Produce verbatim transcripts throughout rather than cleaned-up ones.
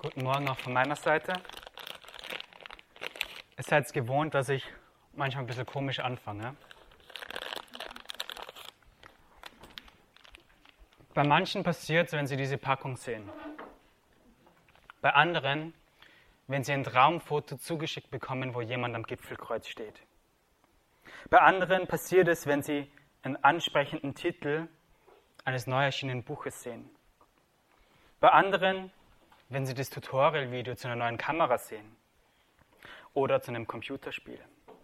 Guten Morgen auch von meiner Seite. Ihr seid es gewohnt, dass ich manchmal ein bisschen komisch anfange. Bei manchen passiert es, wenn sie diese Packung sehen. Bei anderen, wenn sie ein Traumfoto zugeschickt bekommen, wo jemand am Gipfelkreuz steht. Bei anderen passiert es, wenn sie einen ansprechenden Titel eines neu erschienenen Buches sehen. Bei anderen, wenn sie das Tutorial-Video zu einer neuen Kamera sehen oder zu einem Computerspiel.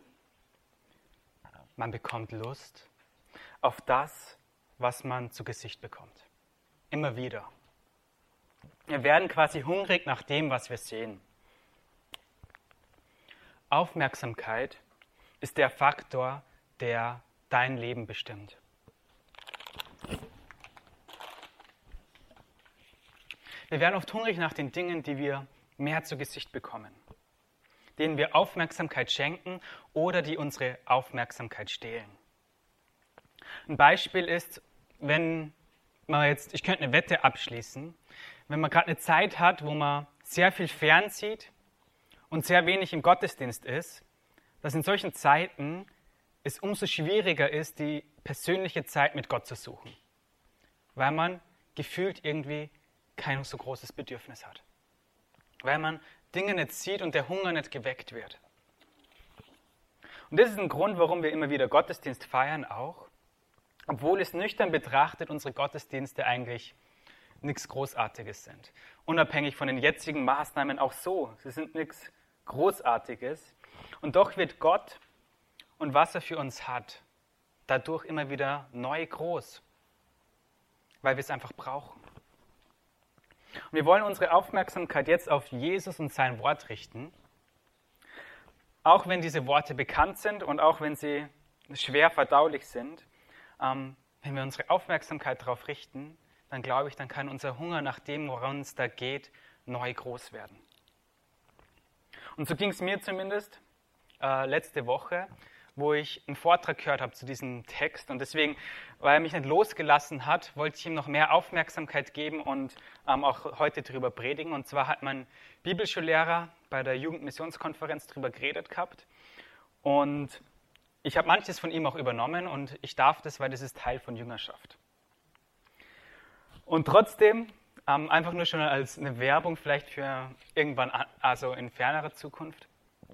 Man bekommt Lust auf das, was man zu Gesicht bekommt. Immer wieder. Wir werden quasi hungrig nach dem, was wir sehen. Aufmerksamkeit ist der Faktor, der dein Leben bestimmt. Wir werden oft hungrig nach den Dingen, die wir mehr zu Gesicht bekommen, denen wir Aufmerksamkeit schenken oder die unsere Aufmerksamkeit stehlen. Ein Beispiel ist, wenn man jetzt, ich könnte eine Wette abschließen, wenn man gerade eine Zeit hat, wo man sehr viel fernsieht und sehr wenig im Gottesdienst ist, dass in solchen Zeiten es umso schwieriger ist, die persönliche Zeit mit Gott zu suchen, weil man gefühlt irgendwie kein so großes Bedürfnis hat, weil man Dinge nicht sieht und der Hunger nicht geweckt wird. Und das ist ein Grund, warum wir immer wieder Gottesdienst feiern auch, obwohl es nüchtern betrachtet unsere Gottesdienste eigentlich nichts Großartiges sind. Unabhängig von den jetzigen Maßnahmen auch so, sie sind nichts Großartiges. Und doch wird Gott und was er für uns hat, dadurch immer wieder neu groß, weil wir es einfach brauchen. Und wir wollen unsere Aufmerksamkeit jetzt auf Jesus und sein Wort richten, auch wenn diese Worte bekannt sind und auch wenn sie schwer verdaulich sind. Ähm, wenn wir unsere Aufmerksamkeit darauf richten, dann glaube ich, dann kann unser Hunger nach dem, woran es da geht, neu groß werden. Und so ging es mir zumindest äh, letzte Woche, wo ich einen Vortrag gehört habe zu diesem Text. Und deswegen, weil er mich nicht losgelassen hat, wollte ich ihm noch mehr Aufmerksamkeit geben und ähm, auch heute darüber predigen. Und zwar hat mein Bibelschullehrer bei der Jugendmissionskonferenz darüber geredet gehabt. Und ich habe manches von ihm auch übernommen und ich darf das, weil das ist Teil von Jüngerschaft. Und trotzdem, ähm, einfach nur schon als eine Werbung vielleicht für irgendwann, also in fernerer Zukunft,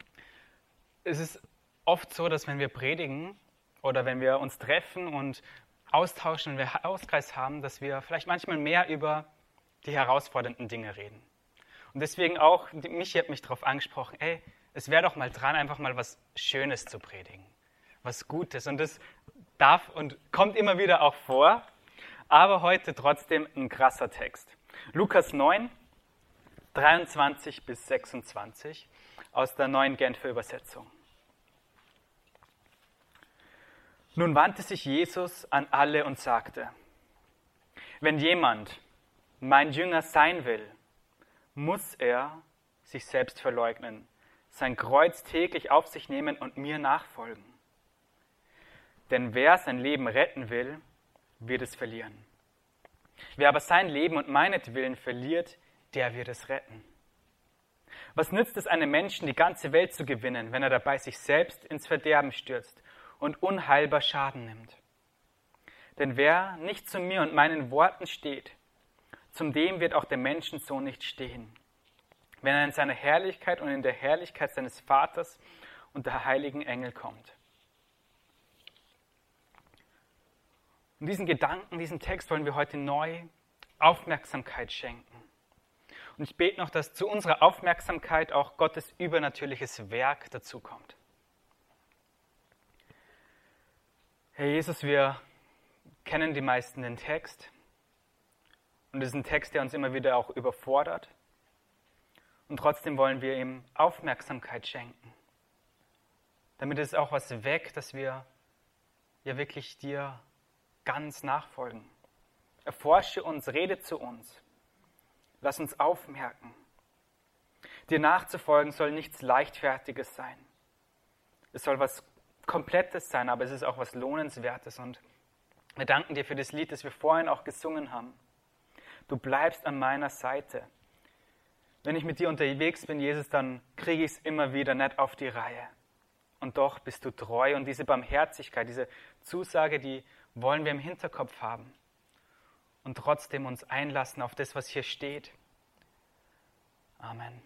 es ist oft so, dass wenn wir predigen oder wenn wir uns treffen und austauschen, wenn wir Hauskreis haben, dass wir vielleicht manchmal mehr über die herausfordernden Dinge reden. Und deswegen auch, Michi hat mich darauf angesprochen, ey, es wäre doch mal dran, einfach mal was Schönes zu predigen, was Gutes. Und das darf und kommt immer wieder auch vor, aber heute trotzdem ein krasser Text. Lukas neun, dreiundzwanzig bis sechsundzwanzig aus der neuen Genfer Übersetzung. Nun wandte sich Jesus an alle und sagte, wenn jemand mein Jünger sein will, muss er sich selbst verleugnen, sein Kreuz täglich auf sich nehmen und mir nachfolgen. Denn wer sein Leben retten will, wird es verlieren. Wer aber sein Leben und meinetwillen verliert, der wird es retten. Was nützt es einem Menschen, die ganze Welt zu gewinnen, wenn er dabei sich selbst ins Verderben stürzt und unheilbar Schaden nimmt? Denn wer nicht zu mir und meinen Worten steht, zum dem wird auch der Menschensohn nicht stehen, wenn er in seiner Herrlichkeit und in der Herrlichkeit seines Vaters und der heiligen Engel kommt. Und diesen Gedanken, diesen Text wollen wir heute neu Aufmerksamkeit schenken. Und ich bete noch, dass zu unserer Aufmerksamkeit auch Gottes übernatürliches Werk dazukommt. Herr Jesus, wir kennen die meisten den Text. Und es ist ein Text, der uns immer wieder auch überfordert. Und trotzdem wollen wir ihm Aufmerksamkeit schenken. Damit es auch was weckt, dass wir ja wirklich dir ganz nachfolgen. Erforsche uns, rede zu uns. Lass uns aufmerken. Dir nachzufolgen soll nichts Leichtfertiges sein. Es soll was Komplettes sein, aber es ist auch was Lohnenswertes. Und wir danken dir für das Lied, das wir vorhin auch gesungen haben. Du bleibst an meiner Seite. wenn ich mit dir unterwegs bin, Jesus, dann kriege ich es immer wieder nicht auf die Reihe. Und doch bist du treu und diese Barmherzigkeit, diese Zusage, die wollen wir im Hinterkopf haben und trotzdem uns einlassen auf das, was hier steht. Amen.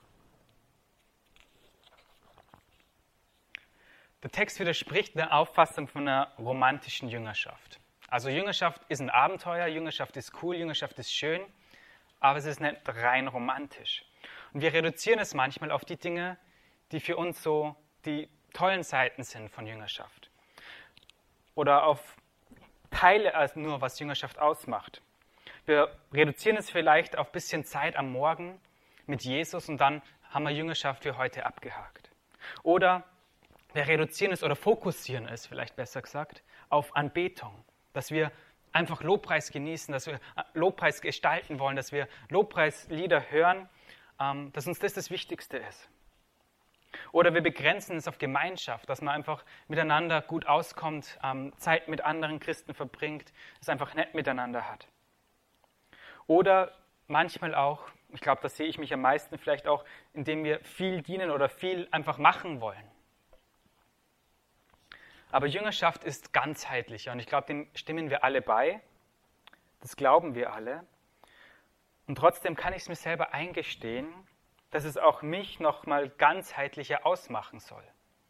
Der Text widerspricht der Auffassung von einer romantischen Jüngerschaft. Also Jüngerschaft ist ein Abenteuer, Jüngerschaft ist cool, Jüngerschaft ist schön, aber es ist nicht rein romantisch. Und wir reduzieren es manchmal auf die Dinge, die für uns so die tollen Seiten sind von Jüngerschaft. Oder auf Teile als nur, was Jüngerschaft ausmacht. Wir reduzieren es vielleicht auf ein bisschen Zeit am Morgen mit Jesus und dann haben wir Jüngerschaft für heute abgehakt. Oder wir reduzieren es oder fokussieren es, vielleicht besser gesagt, auf Anbetung. Dass wir einfach Lobpreis genießen, dass wir Lobpreis gestalten wollen, dass wir Lobpreislieder hören, dass uns das das Wichtigste ist. Oder wir begrenzen es auf Gemeinschaft, dass man einfach miteinander gut auskommt, Zeit mit anderen Christen verbringt, es einfach nett miteinander hat. Oder manchmal auch, ich glaube, da sehe ich mich am meisten vielleicht auch, indem wir viel dienen oder viel einfach machen wollen. Aber Jüngerschaft ist ganzheitlicher und ich glaube, dem stimmen wir alle bei. Das glauben wir alle. Und trotzdem kann ich es mir selber eingestehen, dass es auch mich nochmal ganzheitlicher ausmachen soll.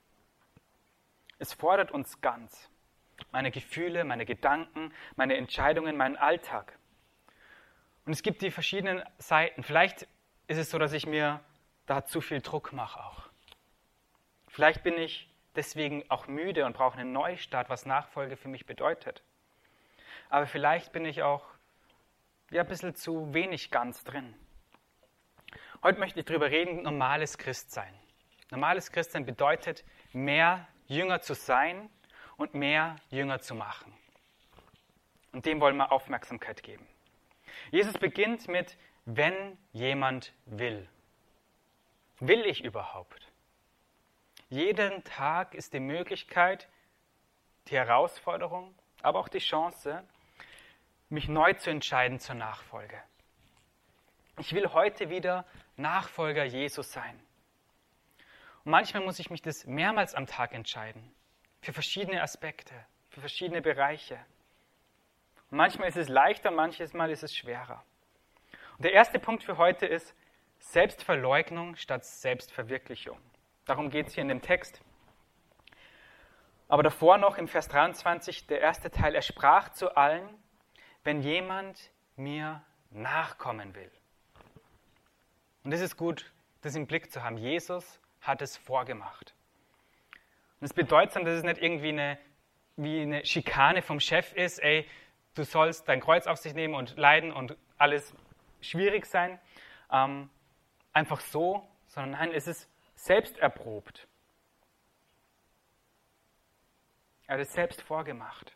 Es fordert uns ganz. Meine Gefühle, meine Gedanken, meine Entscheidungen, meinen Alltag. Und es gibt die verschiedenen Seiten. Vielleicht ist es so, dass ich mir da zu viel Druck mache auch. Vielleicht bin ich deswegen auch müde und brauche einen Neustart, was Nachfolge für mich bedeutet. Aber vielleicht bin ich auch ja, ein bisschen zu wenig ganz drin. Heute möchte ich darüber reden, normales Christsein. Normales Christsein bedeutet, mehr Jünger zu sein und mehr Jünger zu machen. Und dem wollen wir Aufmerksamkeit geben. Jesus beginnt mit, wenn jemand will. Will ich überhaupt? Jeden Tag ist die Möglichkeit, die Herausforderung, aber auch die Chance, mich neu zu entscheiden zur Nachfolge. Ich will heute wieder Nachfolger Jesus sein. Und manchmal muss ich mich das mehrmals am Tag entscheiden, für verschiedene Aspekte, für verschiedene Bereiche. Und manchmal ist es leichter, manches Mal ist es schwerer. Und der erste Punkt für heute ist Selbstverleugnung statt Selbstverwirklichung. Darum geht es hier in dem Text. Aber davor noch im Vers dreiundzwanzig, der erste Teil, er sprach zu allen, wenn jemand mir nachkommen will. Und es ist gut, das im Blick zu haben. Jesus hat es vorgemacht. Und es bedeutet, dass es nicht irgendwie eine, wie eine Schikane vom Chef ist, ey, du sollst dein Kreuz auf sich nehmen und leiden und alles schwierig sein. Ähm, einfach so, sondern nein, es ist selbst erprobt. Er hat es selbst vorgemacht.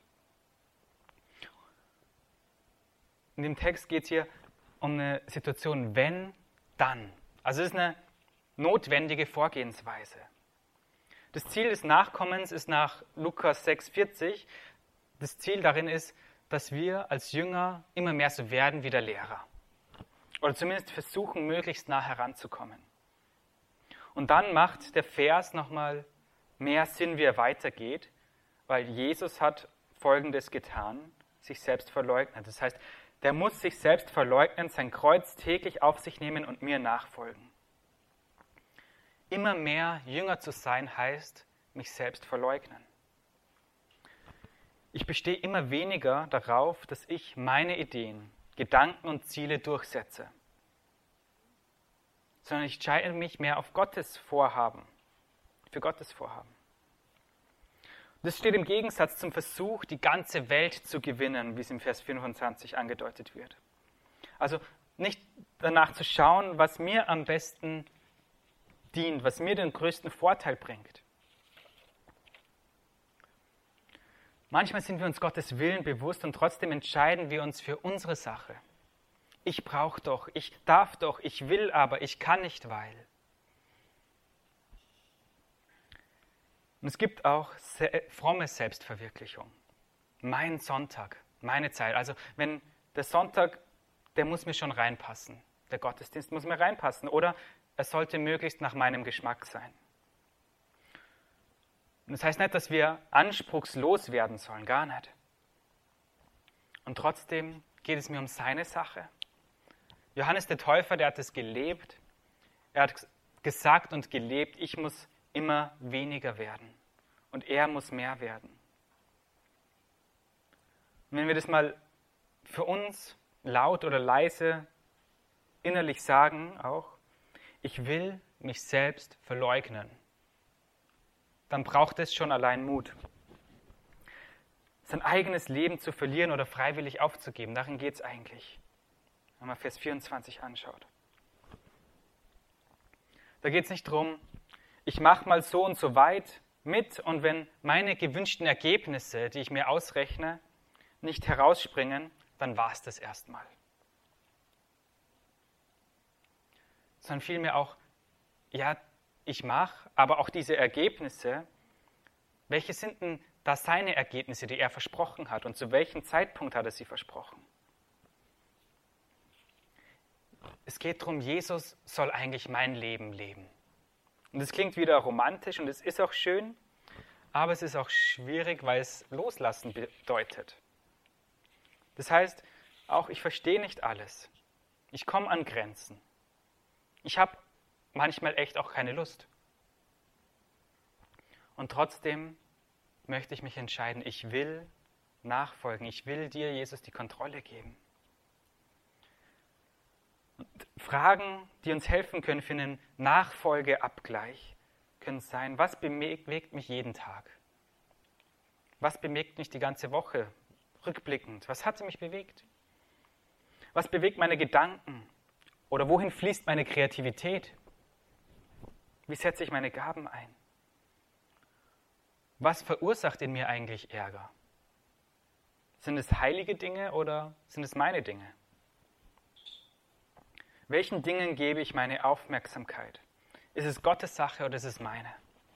In dem Text geht es hier um eine Situation, wenn, dann. Also es ist eine notwendige Vorgehensweise. Das Ziel des Nachkommens ist nach Lukas sechs vierzig, das Ziel darin ist, dass wir als Jünger immer mehr so werden wie der Lehrer. Oder zumindest versuchen, möglichst nah heranzukommen. Und dann macht der Vers nochmal mehr Sinn, wie er weitergeht, weil Jesus hat Folgendes getan, sich selbst verleugnet. Das heißt, der muss sich selbst verleugnen, sein Kreuz täglich auf sich nehmen und mir nachfolgen. Immer mehr Jünger zu sein heißt, mich selbst verleugnen. Ich bestehe immer weniger darauf, dass ich meine Ideen, Gedanken und Ziele durchsetze, sondern ich entscheide mich mehr auf Gottes Vorhaben, für Gottes Vorhaben. Das steht im Gegensatz zum Versuch, die ganze Welt zu gewinnen, wie es im Vers fünfundzwanzig angedeutet wird. Also nicht danach zu schauen, was mir am besten dient, was mir den größten Vorteil bringt. Manchmal sind wir uns Gottes Willen bewusst und trotzdem entscheiden wir uns für unsere Sache. Ich brauche doch, ich darf doch, ich will aber, ich kann nicht, weil. Und es gibt auch fromme Selbstverwirklichung. Mein Sonntag, meine Zeit. Also wenn der Sonntag, der muss mir schon reinpassen. Der Gottesdienst muss mir reinpassen oder er sollte möglichst nach meinem Geschmack sein. Und das heißt nicht, dass wir anspruchslos werden sollen, gar nicht. Und trotzdem geht es mir um seine Sache. Johannes der Täufer, der hat es gelebt. Er hat gesagt und gelebt, ich muss immer weniger werden und er muss mehr werden. Und wenn wir das mal für uns laut oder leise innerlich sagen auch, ich will mich selbst verleugnen, dann braucht es schon allein Mut. Sein eigenes Leben zu verlieren oder freiwillig aufzugeben, darin geht es eigentlich. Wenn man Vers vierundzwanzig anschaut. Da geht es nicht darum, ich mache mal so und so weit mit und wenn meine gewünschten Ergebnisse, die ich mir ausrechne, nicht herausspringen, dann war es das erstmal. Sondern vielmehr auch, ja, ich mache, aber auch diese Ergebnisse, welche sind denn da seine Ergebnisse, die er versprochen hat und zu welchem Zeitpunkt hat er sie versprochen? Es geht darum, Jesus soll eigentlich mein Leben leben. Und es klingt wieder romantisch und es ist auch schön, aber es ist auch schwierig, weil es loslassen bedeutet. Das heißt, auch ich verstehe nicht alles. Ich komme an Grenzen. Ich habe manchmal echt auch keine Lust. Und trotzdem möchte ich mich entscheiden, ich will nachfolgen. Ich will dir, Jesus, die Kontrolle geben. Und Fragen, die uns helfen können für einen Nachfolgeabgleich, können sein, was bewegt mich jeden Tag? Was bewegt mich die ganze Woche? Rückblickend, was hat mich bewegt? Was bewegt meine Gedanken? Oder wohin fließt meine Kreativität? Wie setze ich meine Gaben ein? Was verursacht in mir eigentlich Ärger? Sind es heilige Dinge oder sind es meine Dinge? Welchen Dingen gebe ich meine Aufmerksamkeit? Ist es Gottes Sache oder ist es meine?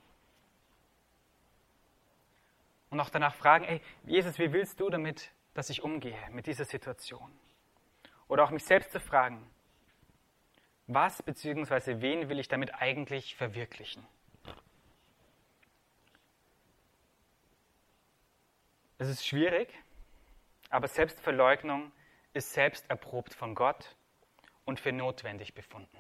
Und auch danach fragen, ey, Jesus, wie willst du damit, dass ich umgehe mit dieser Situation? Oder auch mich selbst zu fragen, was bzw. wen will ich damit eigentlich verwirklichen? Es ist schwierig, aber Selbstverleugnung ist selbst erprobt von Gott und für notwendig befunden.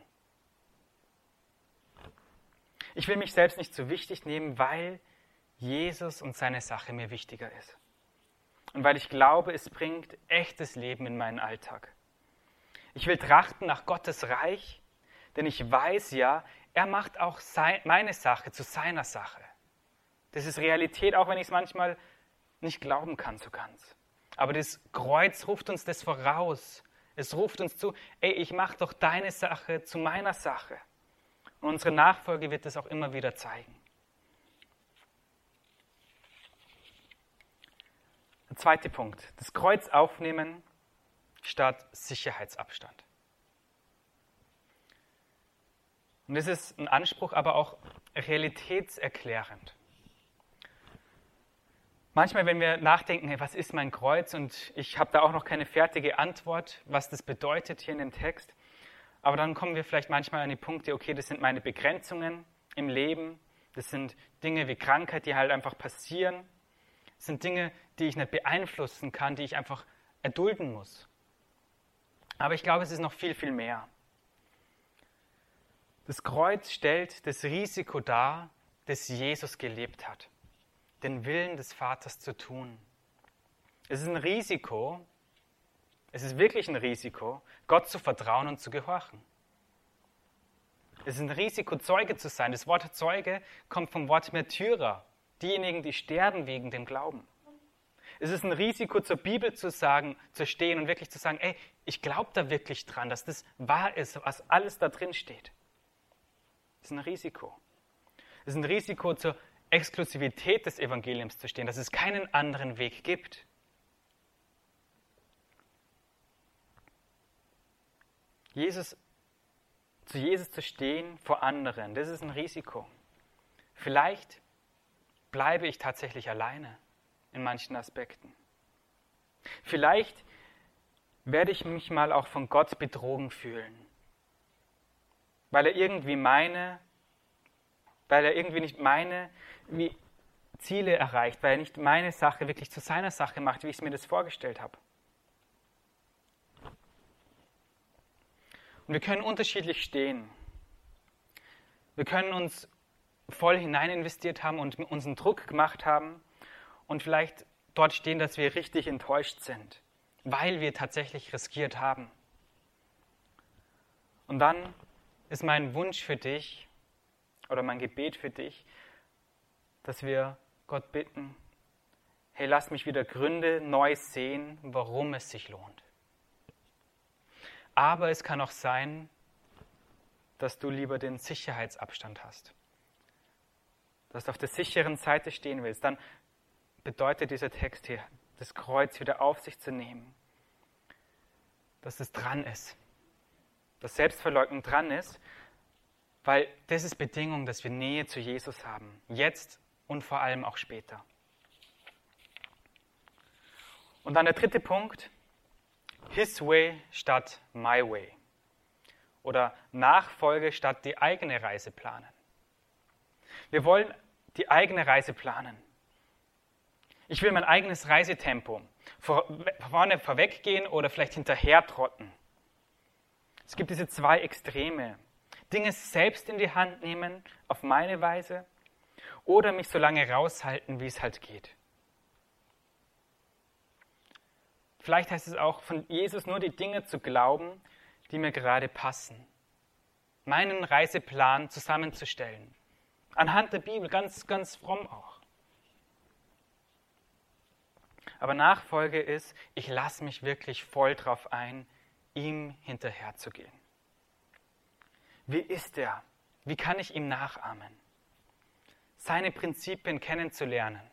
Ich will mich selbst nicht zu wichtig nehmen, weil Jesus und seine Sache mir wichtiger ist. Und weil ich glaube, es bringt echtes Leben in meinen Alltag. Ich will trachten nach Gottes Reich, denn ich weiß ja, er macht auch sein, meine Sache zu seiner Sache. Das ist Realität, auch wenn ich es manchmal nicht glauben kann so ganz. Aber das Kreuz ruft uns das voraus. Es ruft uns zu, ey, ich mache doch deine Sache zu meiner Sache. Und unsere Nachfolge wird das auch immer wieder zeigen. Der zweite Punkt, das Kreuz aufnehmen statt Sicherheitsabstand. Und das ist ein Anspruch, aber auch realitätserklärend. Manchmal, wenn wir nachdenken, hey, was ist mein Kreuz? Und ich habe da auch noch keine fertige Antwort, was das bedeutet hier in dem Text. Aber dann kommen wir vielleicht manchmal an die Punkte, okay, das sind meine Begrenzungen im Leben. Das sind Dinge wie Krankheit, die halt einfach passieren. Das sind Dinge, die ich nicht beeinflussen kann, die ich einfach erdulden muss. Aber ich glaube, es ist noch viel, viel mehr. Das Kreuz stellt das Risiko dar, das Jesus gelebt hat, den Willen des Vaters zu tun. Es ist ein Risiko, es ist wirklich ein Risiko, Gott zu vertrauen und zu gehorchen. Es ist ein Risiko, Zeuge zu sein. Das Wort Zeuge kommt vom Wort Märtyrer, diejenigen, die sterben wegen dem Glauben. Es ist ein Risiko, zur Bibel zu sagen, zu stehen und wirklich zu sagen, ey, ich glaube da wirklich dran, dass das wahr ist, was alles da drin steht. Es ist ein Risiko. Es ist ein Risiko, zur Exklusivität des Evangeliums zu stehen, dass es keinen anderen Weg gibt. Jesus, zu Jesus zu stehen vor anderen, das ist ein Risiko. Vielleicht bleibe ich tatsächlich alleine in manchen Aspekten. Vielleicht werde ich mich mal auch von Gott betrogen fühlen, weil er irgendwie meine, weil er irgendwie nicht meine wie Ziele erreicht, weil er nicht meine Sache wirklich zu seiner Sache macht, wie ich es mir das vorgestellt habe. Und wir können unterschiedlich stehen. Wir können uns voll hinein investiert haben und uns einen Druck gemacht haben und vielleicht dort stehen, dass wir richtig enttäuscht sind, weil wir tatsächlich riskiert haben. Und dann ist mein Wunsch für dich oder mein Gebet für dich, dass wir Gott bitten, hey, lass mich wieder Gründe neu sehen, warum es sich lohnt. Aber es kann auch sein, dass du lieber den Sicherheitsabstand hast. Dass du auf der sicheren Seite stehen willst. Dann bedeutet dieser Text hier, das Kreuz wieder auf sich zu nehmen. Dass es dran ist. Dass Selbstverleugnung dran ist, weil das ist Bedingung, dass wir Nähe zu Jesus haben. Jetzt und vor allem auch später. Und dann der dritte Punkt, His way statt my way. Oder Nachfolge statt die eigene Reise planen. Wir wollen die eigene Reise planen. Ich will mein eigenes Reisetempo vor, vorne vorweggehen oder vielleicht hinterher trotten. Es gibt diese zwei Extreme. Dinge selbst in die Hand nehmen, auf meine Weise, oder mich so lange raushalten, wie es halt geht. Vielleicht heißt es auch, von Jesus nur die Dinge zu glauben, die mir gerade passen. Meinen Reiseplan zusammenzustellen. Anhand der Bibel, ganz, ganz fromm auch. Aber Nachfolge ist, ich lasse mich wirklich voll drauf ein, ihm hinterherzugehen. Wie ist er? Wie kann ich ihm nachahmen? Seine Prinzipien kennenzulernen.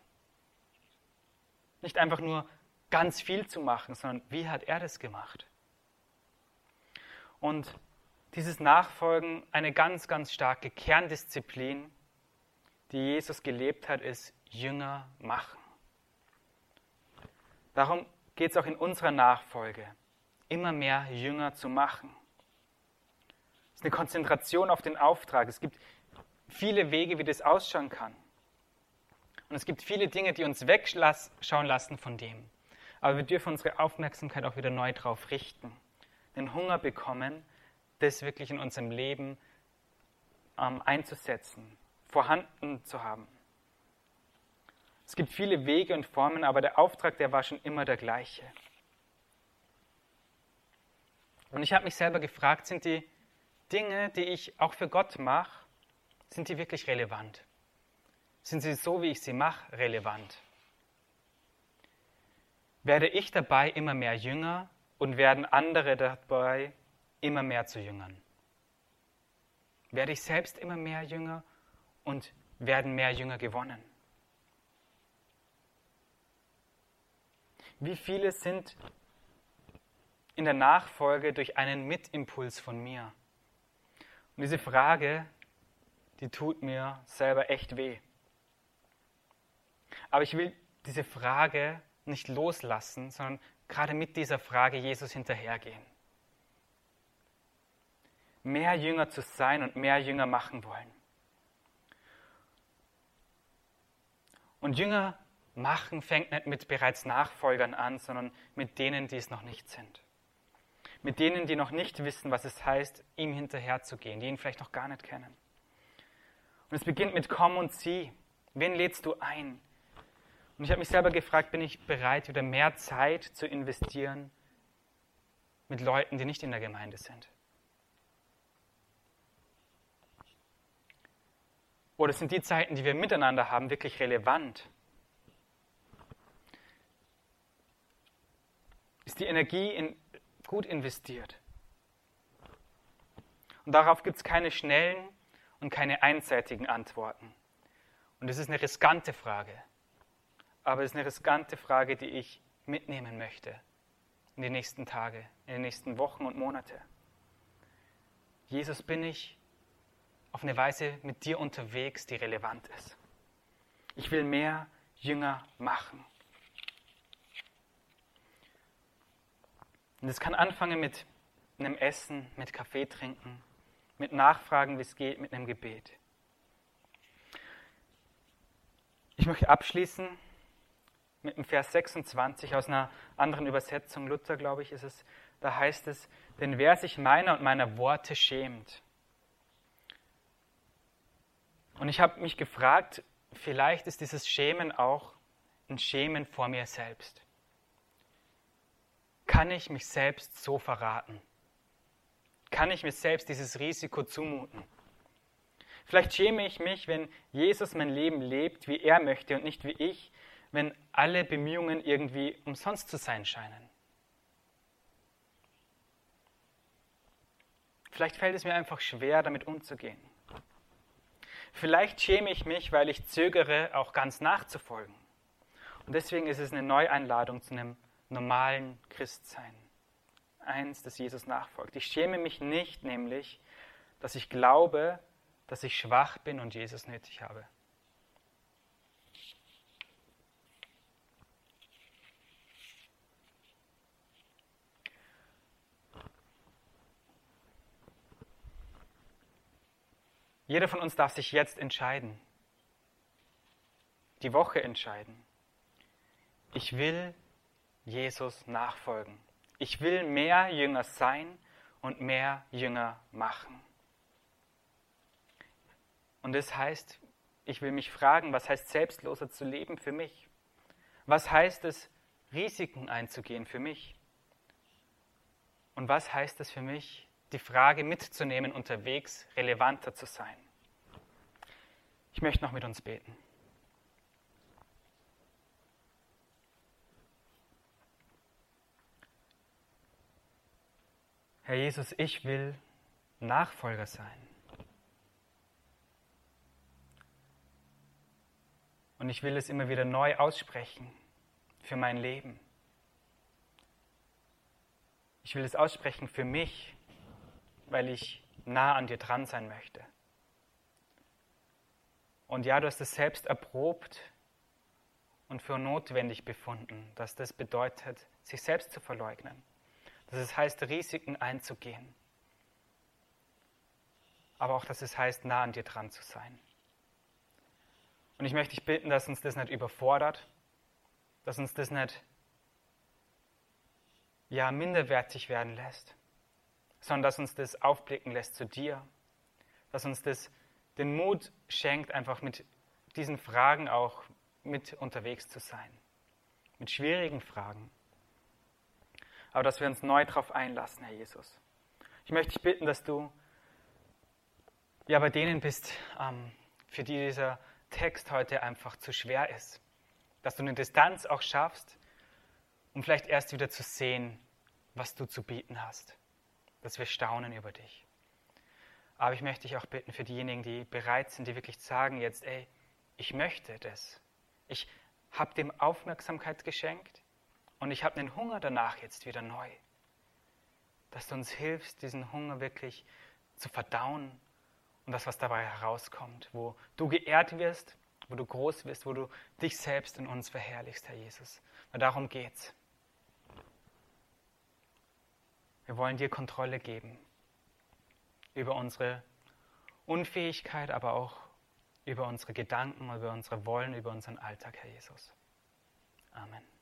Nicht einfach nur ganz viel zu machen, sondern wie hat er das gemacht? Und dieses Nachfolgen, eine ganz, ganz starke Kerndisziplin, die Jesus gelebt hat, ist Jünger machen. Darum geht es auch in unserer Nachfolge, immer mehr Jünger zu machen. Es ist eine Konzentration auf den Auftrag. Es gibt viele Wege, wie das ausschauen kann. Und es gibt viele Dinge, die uns wegschauen lassen von dem. Aber wir dürfen unsere Aufmerksamkeit auch wieder neu drauf richten. Den Hunger bekommen, das wirklich in unserem Leben ähm, einzusetzen, vorhanden zu haben. Es gibt viele Wege und Formen, aber der Auftrag, der war schon immer der gleiche. Und ich habe mich selber gefragt, sind die Dinge, die ich auch für Gott mache, sind die wirklich relevant? Sind sie so, wie ich sie mache, relevant? Werde ich dabei immer mehr Jünger und werden andere dabei immer mehr zu Jüngern? Werde ich selbst immer mehr Jünger und werden mehr Jünger gewonnen? Wie viele sind in der Nachfolge durch einen Mitimpuls von mir? Und diese Frage, die tut mir selber echt weh. Aber ich will diese Frage nicht loslassen, sondern gerade mit dieser Frage Jesus hinterhergehen. Mehr Jünger zu sein und mehr Jünger machen wollen. Und Jünger machen fängt nicht mit bereits Nachfolgern an, sondern mit denen, die es noch nicht sind. Mit denen, die noch nicht wissen, was es heißt, ihm hinterherzugehen, die ihn vielleicht noch gar nicht kennen. Und es beginnt mit komm und sieh. Wen lädst du ein? Und ich habe mich selber gefragt, bin ich bereit, wieder mehr Zeit zu investieren mit Leuten, die nicht in der Gemeinde sind? Oder sind die Zeiten, die wir miteinander haben, wirklich relevant? Ist die Energie in, gut investiert? Und darauf gibt es keine schnellen und keine einseitigen Antworten. Und es ist eine riskante Frage. Aber es ist eine riskante Frage, die ich mitnehmen möchte in die nächsten Tage, in den nächsten Wochen und Monate. Jesus, bin ich auf eine Weise mit dir unterwegs, die relevant ist. Ich will mehr Jünger machen. Und es kann anfangen mit einem Essen, mit Kaffee trinken, mit Nachfragen, wie es geht, mit einem Gebet. Ich möchte abschließen mit dem Vers sechsundzwanzig aus einer anderen Übersetzung, Luther, glaube ich, ist es. Da heißt es, denn wer sich meiner und meiner Worte schämt. Und ich habe mich gefragt, vielleicht ist dieses Schämen auch ein Schämen vor mir selbst. Kann ich mich selbst so verraten? Kann ich mir selbst dieses Risiko zumuten? Vielleicht schäme ich mich, wenn Jesus mein Leben lebt, wie er möchte und nicht wie ich, wenn alle Bemühungen irgendwie umsonst zu sein scheinen. Vielleicht fällt es mir einfach schwer, damit umzugehen. Vielleicht schäme ich mich, weil ich zögere, auch ganz nachzufolgen. Und deswegen ist es eine Neueinladung zu einem normalen Christsein. Eins, das Jesus nachfolgt. Ich schäme mich nicht, nämlich, dass ich glaube, dass ich schwach bin und Jesus nötig habe. Jeder von uns darf sich jetzt entscheiden, die Woche entscheiden. Ich will Jesus nachfolgen. Ich will mehr Jünger sein und mehr Jünger machen. Und das heißt, ich will mich fragen, was heißt selbstloser zu leben für mich? Was heißt es, Risiken einzugehen für mich? Und was heißt es für mich, die Frage mitzunehmen, unterwegs relevanter zu sein? Ich möchte noch mit uns beten. Herr Jesus, ich will Nachfolger sein. Und ich will es immer wieder neu aussprechen für mein Leben. Ich will es aussprechen für mich, weil ich nah an dir dran sein möchte. Und ja, du hast es selbst erprobt und für notwendig befunden, dass das bedeutet, sich selbst zu verleugnen. Dass es heißt, Risiken einzugehen. Aber auch, dass es heißt, nah an dir dran zu sein. Und ich möchte dich bitten, dass uns das nicht überfordert, dass uns das nicht ja, minderwertig werden lässt, sondern dass uns das aufblicken lässt zu dir, dass uns das den Mut schenkt, einfach mit diesen Fragen auch mit unterwegs zu sein, mit schwierigen Fragen. Aber dass wir uns neu darauf einlassen, Herr Jesus. Ich möchte dich bitten, dass du ja bei denen bist, ähm, für die dieser Text heute einfach zu schwer ist. Dass du eine Distanz auch schaffst, um vielleicht erst wieder zu sehen, was du zu bieten hast. Dass wir staunen über dich. Aber ich möchte dich auch bitten für diejenigen, die bereit sind, die wirklich sagen jetzt, ey, ich möchte das. Ich habe dem Aufmerksamkeit geschenkt und ich habe einen Hunger danach jetzt wieder neu. Dass du uns hilfst, diesen Hunger wirklich zu verdauen und das, was dabei herauskommt, wo du geehrt wirst, wo du groß wirst, wo du dich selbst in uns verherrlichst, Herr Jesus. Weil darum geht's. Wir wollen dir Kontrolle geben über unsere Unfähigkeit, aber auch über unsere Gedanken, über unsere Wollen, über unseren Alltag, Herr Jesus. Amen.